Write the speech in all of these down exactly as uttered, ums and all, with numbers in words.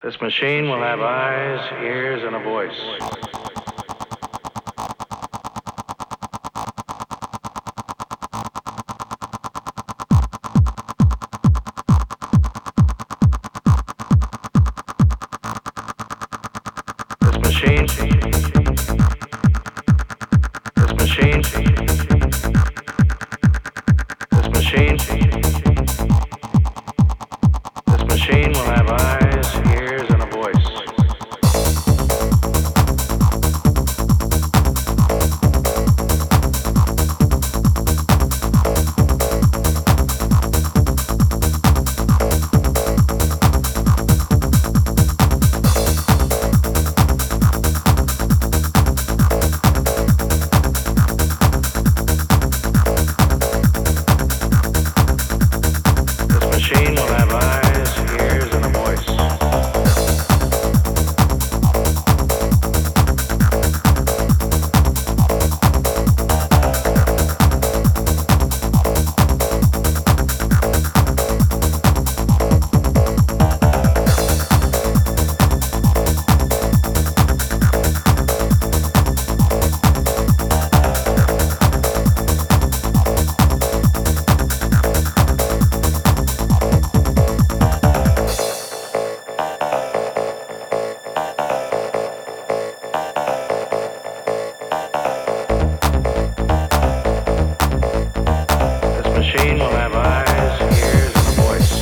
This machine will have eyes, ears, and a voice. This machine, this machine, this machine, this machine will have eyes, ears, and a voice. Machine will have eyes, ears, and a voice. This machine will have eyes, ears, and a voice.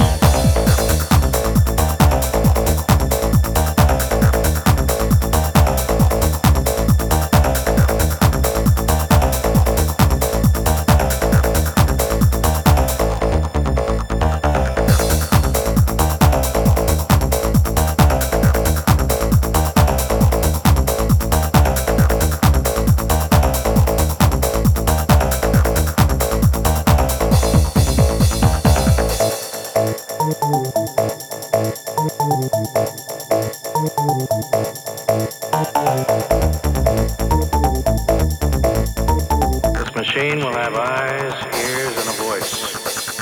This machine will have eyes, ears, and a voice.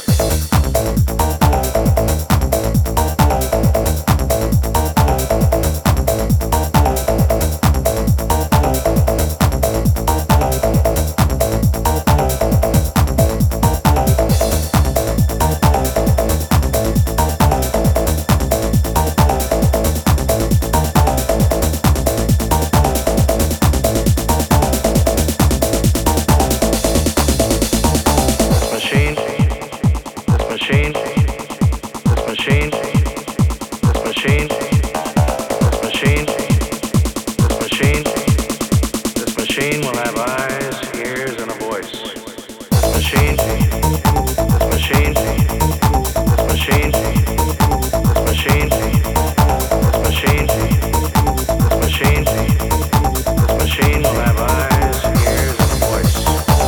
Machine, this machine, this machine, this machine, this machine, this machine, this machine will have eyes, ears, and a voice. This machine, this machine, this machine, this machine, this machine, this machine, this machine will have eyes, ears, and a voice.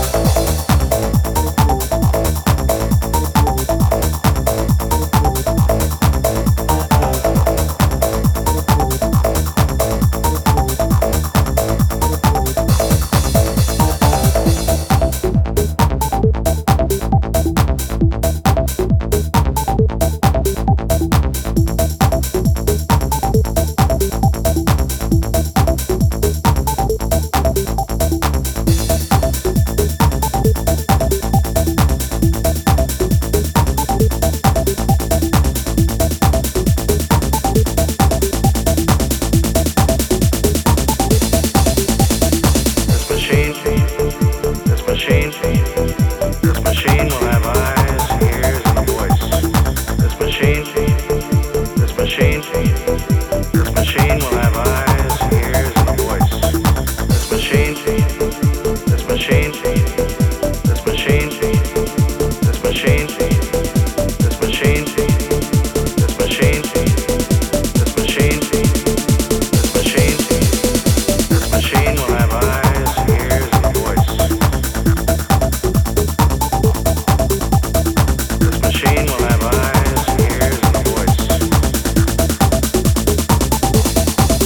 This machine, this machine will have eyes, ears, and a voice. This machine, this machine, this machine will have eyes, ears, and a voice. This machine, this machine, this machine, this machine, this machine, this machine, this machine, this machine, this machine will have eyes, ears, and a voice. This machine will have eyes, ears, and a voice.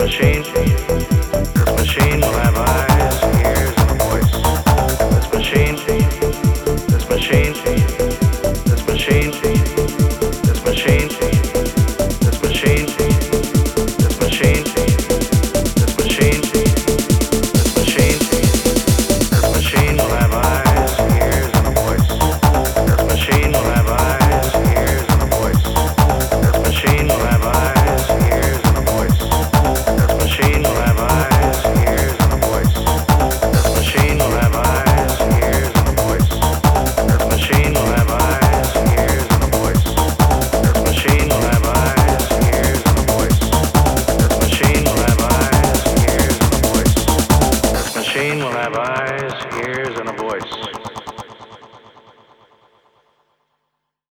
machine